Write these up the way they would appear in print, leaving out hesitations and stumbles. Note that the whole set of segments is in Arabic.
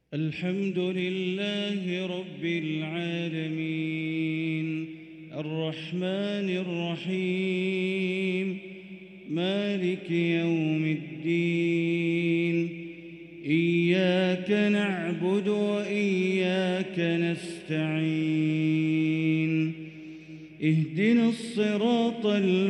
الحمد لله رب العالمين الرحمن الرحيم مالك يوم الدين إياك نعبد وإياك نستعين اهدنا الصراط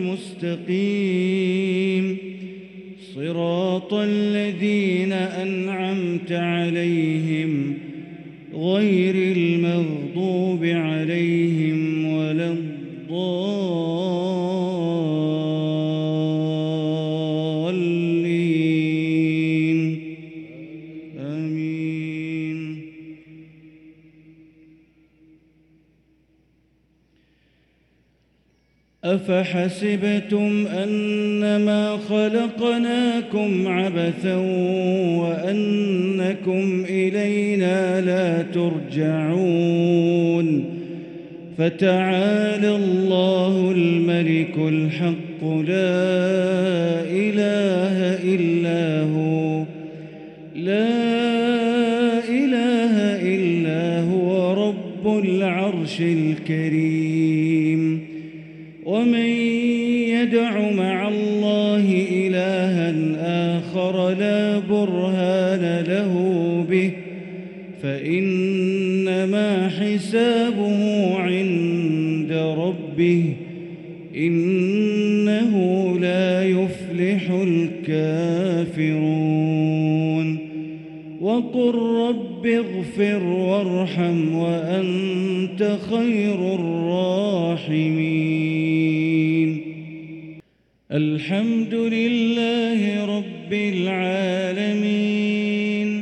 المستقيم صراط الذين أنعمت عليهم غير المغضوب عليهم ولا الضالين آمين. أفحسبتم أنما خلقناكم عبثا وأنكم إلينا لا ترجعون فتعالى الله الملك الحق لا إله إلا هو رب العرش الكريم. ومن يدع مع الله إلها آخر لا برهان له به فإنما حسابه عند ربه إنه لا يفلح الكافرون. وقل رب اغفر وارحم وأنت خير الراحمين. الحمد لله رب العالمين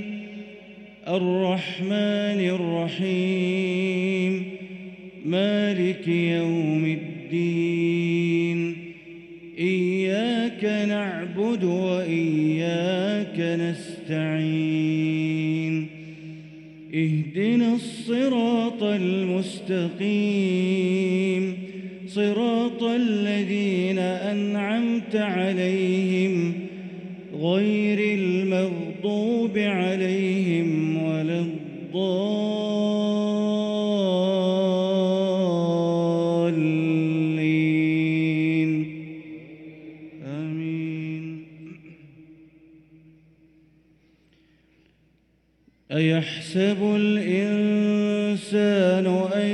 الرحمن الرحيم مالك يوم الدين إياك نعبد وإياك نستعين اهدنا الصراط المستقيم صراط الذين أنعمت عليهم غير المغضوب عليهم ولا الضالين آمين. أيحسب الإنسان أن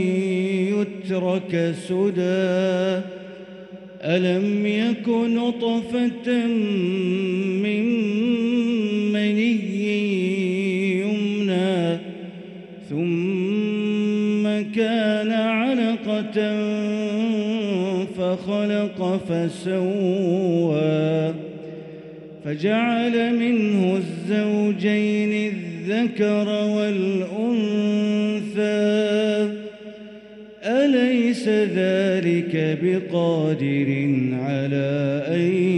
يترك سدى ألم يك نطفة من مني يمنى ثم كان علقة فخلق فسوى فجعل منه الزوجين الذكر والأنثى أليس ذلك بقادر على أن